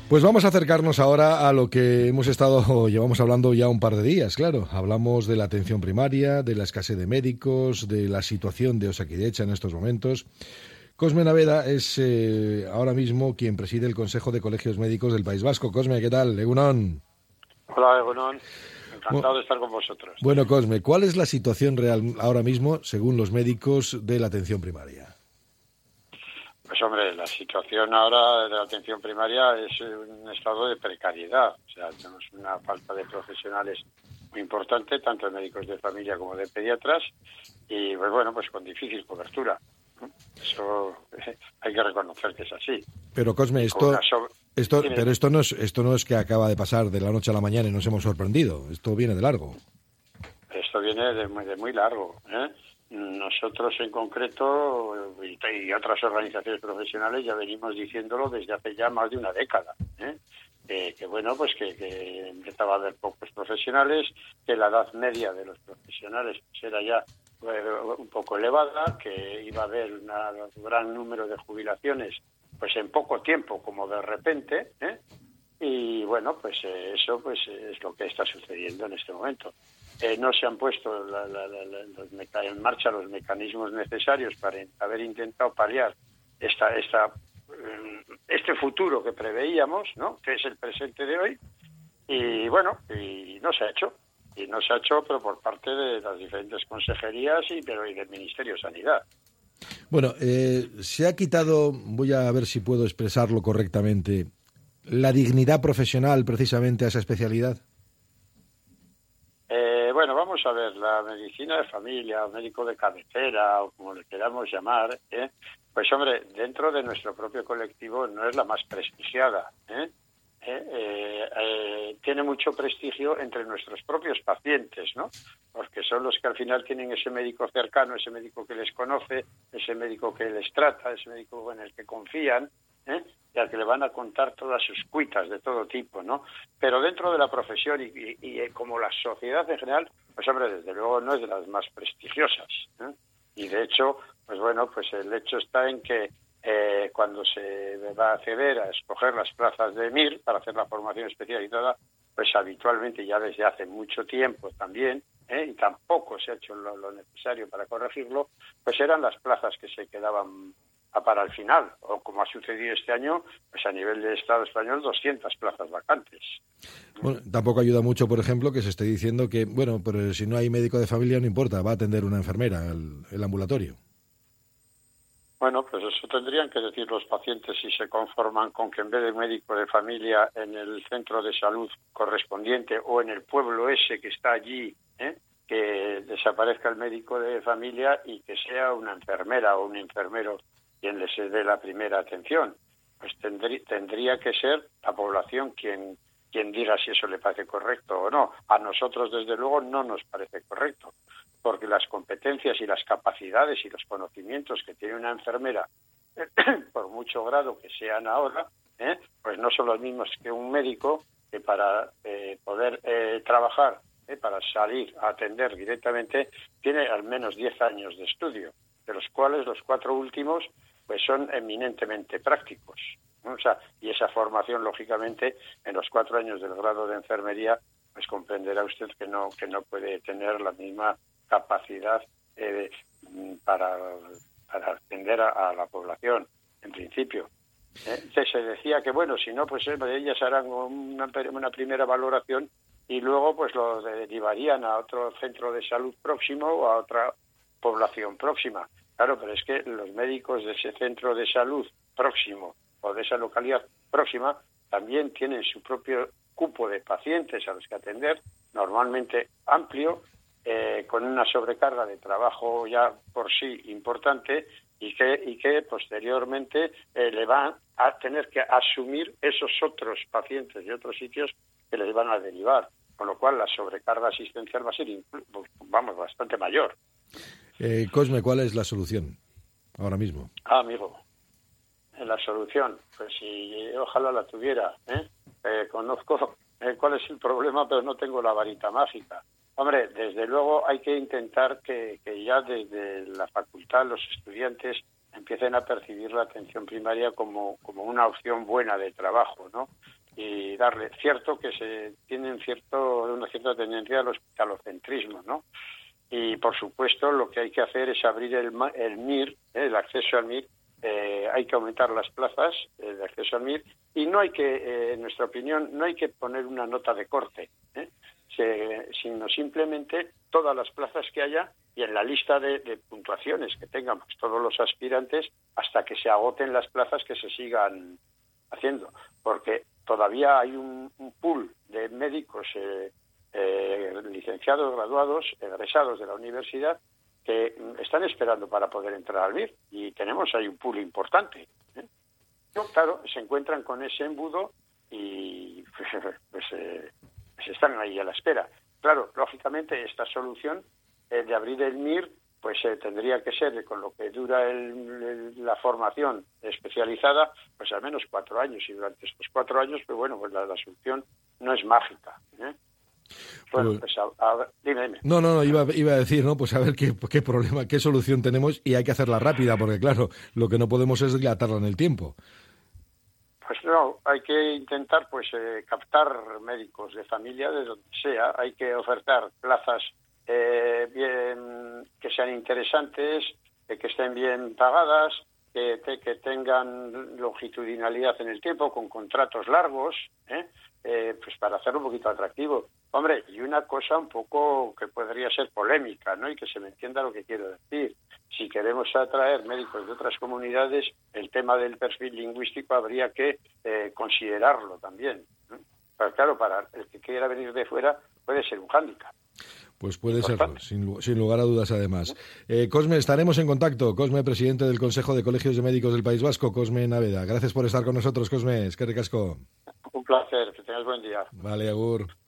Pues vamos a acercarnos ahora a lo que llevamos hablando ya un par de días, claro. Hablamos de la atención primaria, de la escasez de médicos, de la situación de Osakidetza en estos momentos. Cosme Naveda es ahora mismo quien preside el Consejo de Colegios Médicos del País Vasco. Cosme, ¿qué tal? Egunon. Hola, Egunon. Encantado de estar con vosotros. Bueno, Cosme, ¿cuál es la situación real ahora mismo, según los médicos, de la atención primaria? Pues hombre, la situación ahora de la atención primaria es un estado de precariedad. O sea, tenemos una falta de profesionales muy importante, tanto de médicos de familia como de pediatras, y pues bueno, pues con difícil cobertura. Eso hay que reconocer que es así. Pero Cosme, esto no es que acaba de pasar de la noche a la mañana y nos hemos sorprendido. Esto viene de largo. Esto viene de muy largo, ¿eh? Nosotros en concreto y otras organizaciones profesionales ya venimos diciéndolo desde hace ya más de una década, ¿eh? Que bueno, pues que empezaba a haber pocos profesionales, que la edad media de los profesionales pues era ya un poco elevada, que iba a haber un gran número de jubilaciones pues en poco tiempo, como de repente, ¿eh? Y bueno, pues eso pues es lo que está sucediendo en este momento. No se han puesto en marcha los mecanismos necesarios para haber intentado paliar este futuro que preveíamos, ¿no? Que es el presente de hoy, y bueno, y no se ha hecho. Y no se ha hecho, pero por parte de las diferentes consejerías y del Ministerio de Sanidad. Bueno, se ha quitado, voy a ver si puedo expresarlo correctamente, la dignidad profesional precisamente a esa especialidad. Bueno, vamos a ver, la medicina de familia, o médico de cabecera, o como le queramos llamar, pues hombre, dentro de nuestro propio colectivo no es la más prestigiada, tiene mucho prestigio entre nuestros propios pacientes, ¿no? Porque son los que al final tienen ese médico cercano, ese médico que les conoce, ese médico que les trata, ese médico en el que confían, y al que le van a contar todas sus cuitas de todo tipo, ¿no? Pero dentro de la profesión y como la sociedad en general, pues hombre, desde luego no es de las más prestigiosas, ¿eh? Y de hecho, pues bueno, pues el hecho está en que cuando se va a acceder a escoger las plazas de MIR para hacer la formación especializada, pues habitualmente ya desde hace mucho tiempo también, y tampoco se ha hecho lo necesario para corregirlo, pues eran las plazas que se quedaban para el final, o como ha sucedido este año, pues a nivel del Estado español 200 plazas vacantes. Bueno, tampoco ayuda mucho, por ejemplo, que se esté diciendo que, bueno, pero si no hay médico de familia no importa, va a atender una enfermera el ambulatorio. Bueno, pues eso tendrían que decir los pacientes si se conforman con que en vez de médico de familia en el centro de salud correspondiente o en el pueblo ese que está allí, que desaparezca el médico de familia y que sea una enfermera o un enfermero quien les dé la primera atención. Pues tendría que ser la población quien diga si eso le parece correcto o no. A nosotros, desde luego, no nos parece correcto, porque las competencias y las capacidades y los conocimientos que tiene una enfermera, por mucho grado que sean ahora, pues no son los mismos que un médico, que para poder trabajar, para salir a atender directamente, tiene al menos 10 años de estudio, de los cuales los 4 últimos pues son eminentemente prácticos, ¿no? O sea, y esa formación, lógicamente, en los 4 años del grado de enfermería, pues comprenderá usted que no puede tener la misma capacidad para atender a la población, en principio. Se decía que, bueno, si no, pues ellas harán una primera valoración y luego pues lo derivarían a otro centro de salud próximo o a otra población próxima. Claro, pero es que los médicos de ese centro de salud próximo o de esa localidad próxima también tienen su propio cupo de pacientes a los que atender, normalmente amplio, con una sobrecarga de trabajo ya por sí importante y que posteriormente le van a tener que asumir esos otros pacientes de otros sitios que les van a derivar, con lo cual la sobrecarga asistencial va a ser, bastante mayor. Cosme, ¿cuál es la solución ahora mismo? Amigo, la solución, pues si ojalá la tuviera, conozco cuál es el problema, pero no tengo la varita mágica. Hombre, desde luego hay que intentar que ya desde la facultad los estudiantes empiecen a percibir la atención primaria como una opción buena de trabajo, ¿no? y darle cierto que se tienen una cierta tendencia al hospitalocentrismo, ¿no? Y por supuesto lo que hay que hacer es abrir el MIR, el acceso al MIR. Hay que aumentar las plazas de acceso al MIR y no hay que, en nuestra opinión, no hay que poner una nota de corte, sino simplemente todas las plazas que haya y en la lista de puntuaciones que tengamos todos los aspirantes hasta que se agoten las plazas que se sigan haciendo, porque todavía hay un pool de médicos licenciados, graduados, egresados de la universidad que están esperando para poder entrar al MIR y tenemos ahí un pool importante. No, claro, se encuentran con ese embudo y pues están ahí a la espera. Claro, lógicamente esta solución de abrir el MIR pues tendría que ser con lo que dura la formación especializada pues al menos 4 años y durante estos 4 años pues bueno, pues la solución no es mágica, Bueno, pues dime. No, iba a decir, ¿no? Pues a ver qué problema, qué solución tenemos y hay que hacerla rápida, porque claro, lo que no podemos es dilatarla en el tiempo. Pues no, hay que intentar pues captar médicos de familia de donde sea, hay que ofertar plazas bien que sean interesantes, que estén bien pagadas, que tengan longitudinalidad en el tiempo, con contratos largos, pues para hacerlo un poquito atractivo. Hombre, y una cosa un poco que podría ser polémica, ¿no? Y que se me entienda lo que quiero decir. Si queremos atraer médicos de otras comunidades, el tema del perfil lingüístico habría que considerarlo también, ¿no? Pero claro, para el que quiera venir de fuera puede ser un hándicap. Pues puede serlo, sin lugar a dudas, además. Cosme, estaremos en contacto. Cosme, presidente del Consejo de Colegios de Médicos del País Vasco, Cosme Naveda. Gracias por estar con nosotros, Cosme. Eskerrik asko. Un placer, que tengas buen día. Vale, agur.